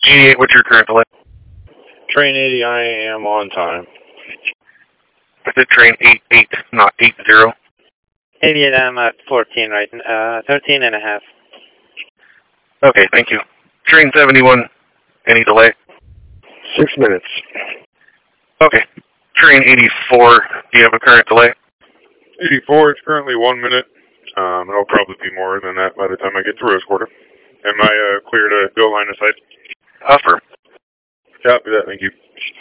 88, what's your current delay? Train 80, I am on time. I said train 88, not 80. 88, I'm at 14 right now, 13 and a half. Okay, thank you. Train 71, any delay? 6 minutes. Okay. Train 84, do you have a current delay? 84, it's currently 1 minute. It'll probably be more than that by the time I get to Rose Quarter. Am I clear to go line of sight? Affirm. Copy that, thank you.